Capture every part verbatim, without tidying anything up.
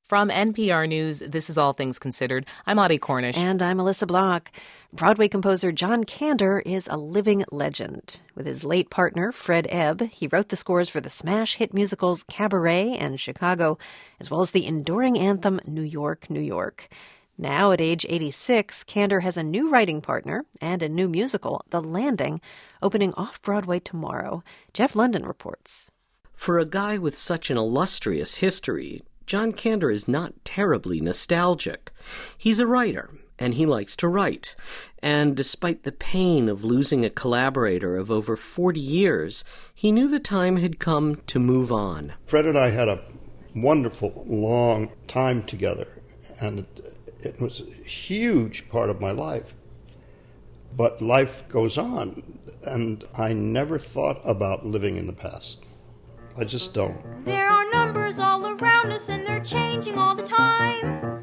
From N P R News, this is All Things Considered. I'm Audie Cornish. And I'm Alyssa Block. Broadway composer John Kander is a living legend. With his late partner, Fred Ebb, he wrote the scores for the smash hit musicals Cabaret and Chicago, as well as the enduring anthem New York, New York. Now, at age eighty-six, Kander has a new writing partner and a new musical, The Landing, opening off-Broadway tomorrow. Jeff London reports. For a guy with such an illustrious history, John Kander is not terribly nostalgic. He's a writer, and he likes to write. And despite the pain of losing a collaborator of over forty years, he knew the time had come to move on. Fred and I had a wonderful, long time together, and it, it was a huge part of my life. But life goes on, and I never thought about living in the past. I just don't. There are numbers all around us and they're changing all the time.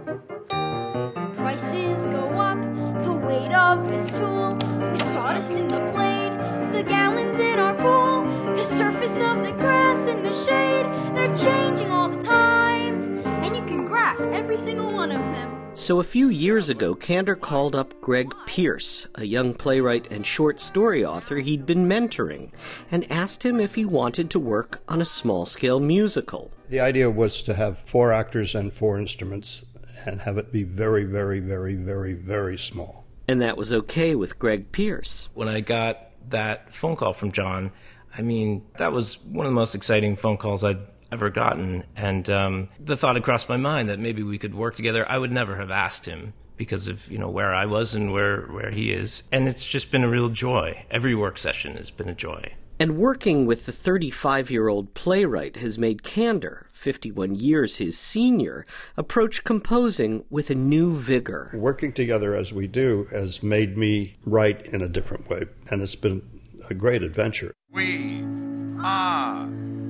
Prices go up, the weight of this tool, the sawdust in the blade, the gallons in our pool, the surface of the grass in the shade. They're changing all the time, and you can graph every single one of them. So a few years ago, Kander called up Greg Pierce, a young playwright and short story author he'd been mentoring, and asked him if he wanted to work on a small-scale musical. The idea was to have four actors and four instruments and have it be very, very, very, very, very small. And that was okay with Greg Pierce. When I got that phone call from John, I mean, that was one of the most exciting phone calls I'd ever gotten, and um, the thought had crossed my mind that maybe we could work together. I would never have asked him because of, you know, where I was and where, where he is, and it's just been a real joy. Every work session has been a joy. And working with the thirty-five-year-old playwright has made Kander, fifty-one years his senior, approach composing with a new vigor. Working together as we do has made me write in a different way, and it's been a great adventure. We are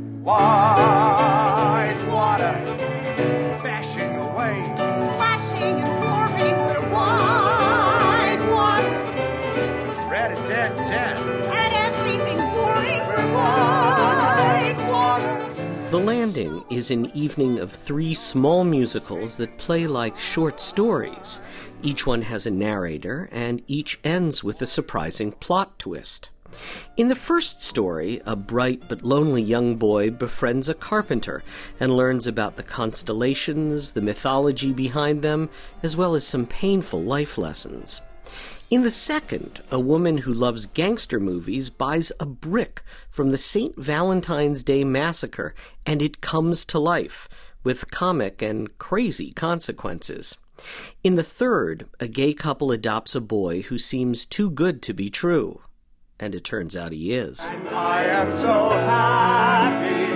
white water, bashing away, splashing and warming with white water. Rat-a-tat-tat, and everything pouring with white water. The Landing is an evening of three small musicals that play like short stories. Each one has a narrator, and each ends with a surprising plot twist. In the first story, a bright but lonely young boy befriends a carpenter and learns about the constellations, the mythology behind them, as well as some painful life lessons. In the second, a woman who loves gangster movies buys a brick from the Saint Valentine's Day Massacre, and it comes to life, with comic and crazy consequences. In the third, a gay couple adopts a boy who seems too good to be true. And it turns out he is. And I am so happy.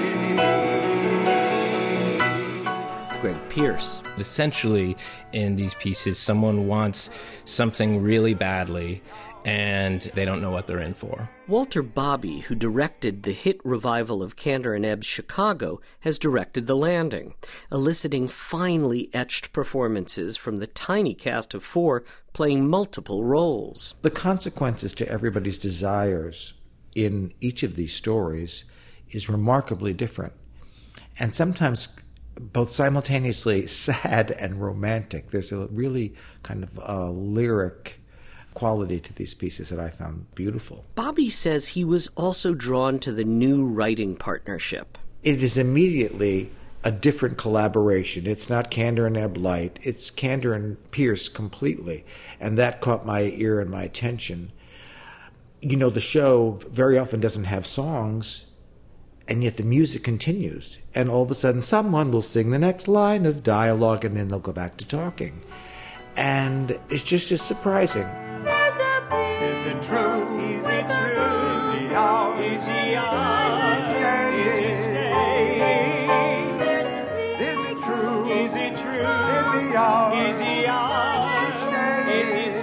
Greg Pierce. Essentially, in these pieces, someone wants something really badly, and they don't know what they're in for. Walter Bobby, who directed the hit revival of Kander and Ebb's Chicago, has directed The Landing, eliciting finely etched performances from the tiny cast of four playing multiple roles. The consequences to everybody's desires in each of these stories is remarkably different, and sometimes both simultaneously sad and romantic. There's a really kind of uh, lyric quality to these pieces that I found beautiful. Bobby says he was also drawn to the new writing partnership. It is immediately a different collaboration. It's not Kander and Ebb light. It's Kander and Pierce completely. And that caught my ear and my attention. You know, the show very often doesn't have songs, and yet the music continues. And all of a sudden someone will sing the next line of dialogue, and then they'll go back to talking. And it's just as surprising. Is it true? Is it true? Is he out? Is he out? Is he staying? Is he staying? Is it true? Is it true? Is he out? Is he out? Is he staying? Is he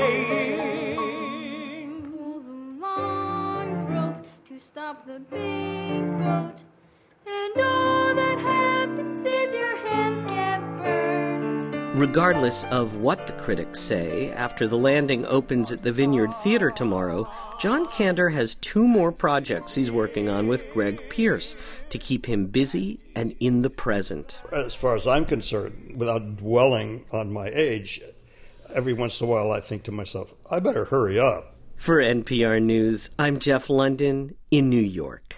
staying? Pull the long rope to stop the big boat, and all that happens is your hands get burned. Regardless of what the critics say, after The Landing opens at the Vineyard Theater tomorrow, John Kander has two more projects he's working on with Greg Pierce to keep him busy and in the present. As far as I'm concerned, without dwelling on my age, every once in a while I think to myself, I better hurry up. For N P R News, I'm Jeff London in New York.